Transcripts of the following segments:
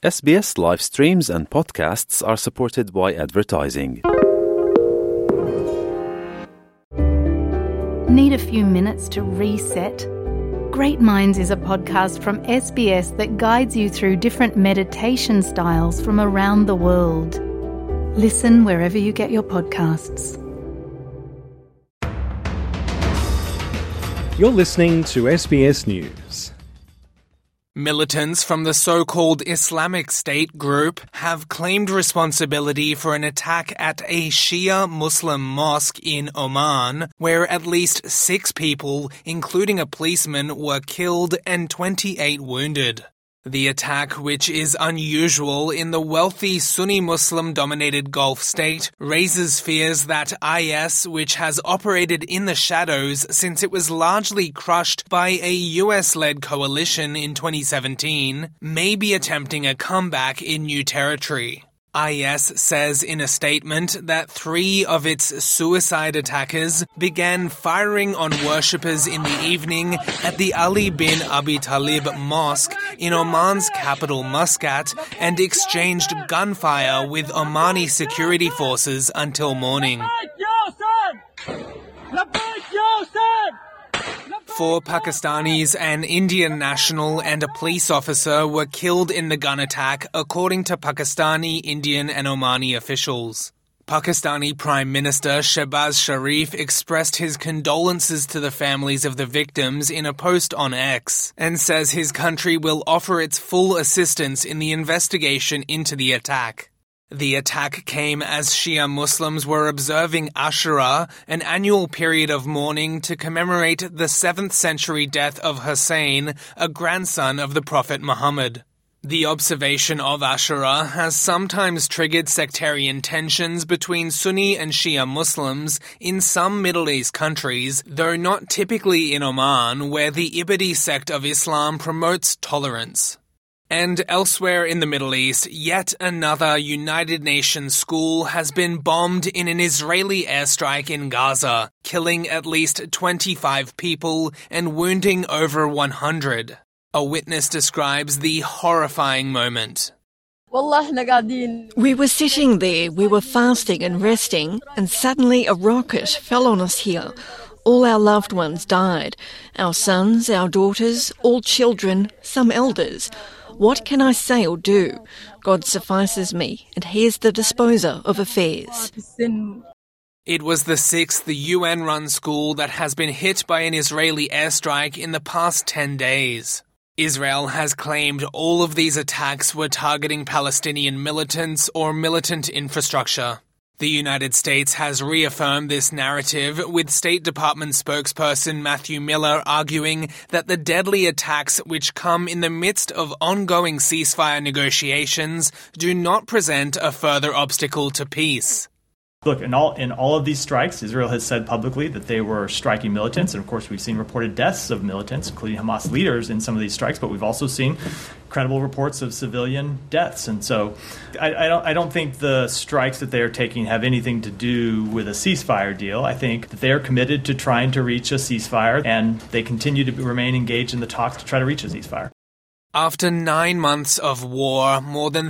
SBS live streams and podcasts are supported by advertising. Need a few minutes to reset? Great Minds is a podcast from SBS that guides you through different meditation styles from around the world. Listen wherever you get your podcasts. You're listening to SBS News. Militants from the so-called Islamic State group have claimed responsibility for an attack at a Shia Muslim mosque in Oman, where at least 6 people, including a policeman, were killed and 28 wounded. The attack, which is unusual in the wealthy Sunni Muslim-dominated Gulf state, raises fears that IS, which has operated in the shadows since it was largely crushed by a US-led coalition in 2017, may be attempting a comeback in new territory. IS says in a statement that 3 of its suicide attackers began firing on worshippers in the evening at the Ali bin Abi Talib Mosque in Oman's capital Muscat and exchanged gunfire with Omani security forces until morning. 4 Pakistanis, an Indian national and a police officer were killed in the gun attack, according to Pakistani, Indian and Omani officials. Pakistani Prime Minister Shehbaz Sharif expressed his condolences to the families of the victims in a post on X and says his country will offer its full assistance in the investigation into the attack. The attack came as Shia Muslims were observing Ashura, an annual period of mourning to commemorate the 7th century death of Hussein, a grandson of the Prophet Muhammad. The observation of Ashura has sometimes triggered sectarian tensions between Sunni and Shia Muslims in some Middle East countries, though not typically in Oman, where the Ibadi sect of Islam promotes tolerance. And elsewhere in the Middle East, yet another United Nations school has been bombed in an Israeli airstrike in Gaza, killing at least 25 people and wounding over 100. A witness describes the horrifying moment. We were sitting there, we were fasting and resting, and suddenly a rocket fell on us here. All our loved ones died. Our sons, our daughters, all children, some elders. What can I say or do? God suffices me, and He is the disposer of affairs. It was the 6th UN-run school that has been hit by an Israeli airstrike in the past 10 days. Israel has claimed all of these attacks were targeting Palestinian militants or militant infrastructure. The United States has reaffirmed this narrative, with State Department spokesperson Matthew Miller arguing that the deadly attacks which come in the midst of ongoing ceasefire negotiations do not present a further obstacle to peace. Look, in all of these strikes, Israel has said publicly that they were striking militants. And of course, we've seen reported deaths of militants, including Hamas leaders in some of these strikes. But we've also seen credible reports of civilian deaths. And so I don't think the strikes that they are taking have anything to do with a ceasefire deal. I think that they are committed to trying to reach a ceasefire, and they continue to remain engaged in the talks to try to reach a ceasefire. After 9 months of war, more than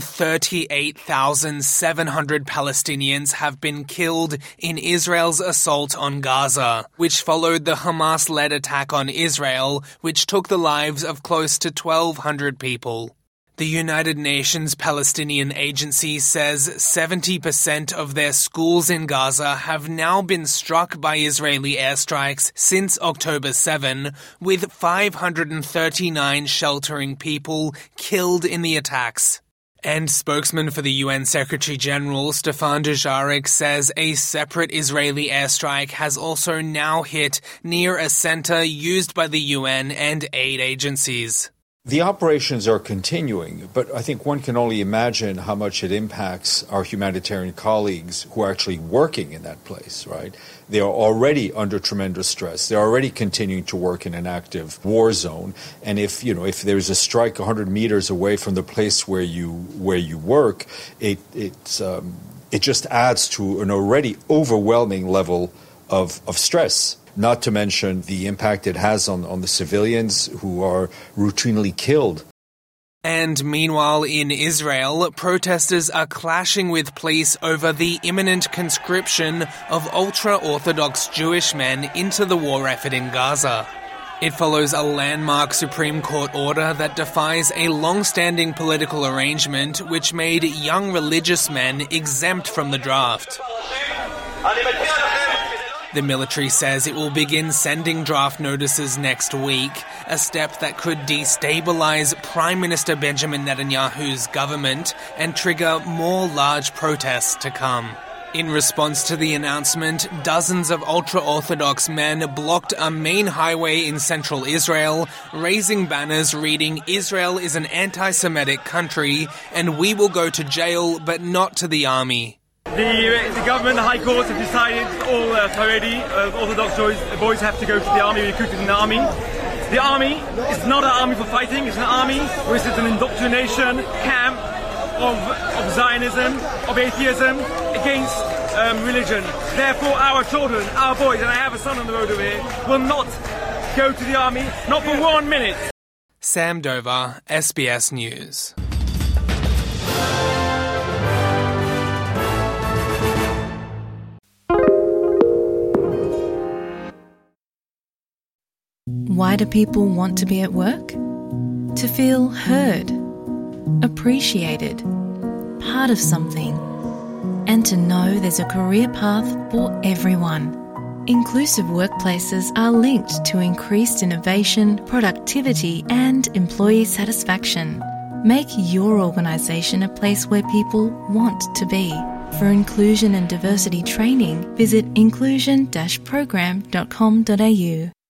38,700 Palestinians have been killed in Israel's assault on Gaza, which followed the Hamas-led attack on Israel, which took the lives of close to 1,200 people. The United Nations Palestinian Agency says 70% of their schools in Gaza have now been struck by Israeli airstrikes since October 7, with 539 sheltering people killed in the attacks. And spokesman for the UN Secretary-General Stefan Dujarric says a separate Israeli airstrike has also now hit near a center used by the UN and aid agencies. The operations are continuing, but I think one can only imagine how much it impacts our humanitarian colleagues who are actually working in that place, right? They are already under tremendous stress. They're already continuing to work in an active war zone. And if there's a strike 100 meters away from the place where you work, it just adds to an already overwhelming level of stress. Not to mention the impact it has on the civilians who are routinely killed. And meanwhile in Israel, protesters are clashing with police over the imminent conscription of ultra-Orthodox Jewish men into the war effort in Gaza. It follows a landmark Supreme Court order that defies a long-standing political arrangement which made young religious men exempt from the draft. The military says it will begin sending draft notices next week, a step that could destabilise Prime Minister Benjamin Netanyahu's government and trigger more large protests to come. In response to the announcement, dozens of ultra-Orthodox men blocked a main highway in central Israel, raising banners reading, "Israel is an anti-Semitic country, and we will go to jail, but not to the army." The government, the High Court, have decided all Haredi, Orthodox boys have to go to the army, recruited in the army. The army is not an army for fighting, it's an army which is an indoctrination camp of Zionism, of atheism, against religion. Therefore, our children, our boys, and I have a son on the road over here, will not go to the army, not for 1 minute. Sam Dover, SBS News. Why do people want to be at work? To feel heard, appreciated, part of something, and to know there's a career path for everyone. Inclusive workplaces are linked to increased innovation, productivity, and employee satisfaction. Make your organisation a place where people want to be. For inclusion and diversity training, visit inclusion-program.com.au.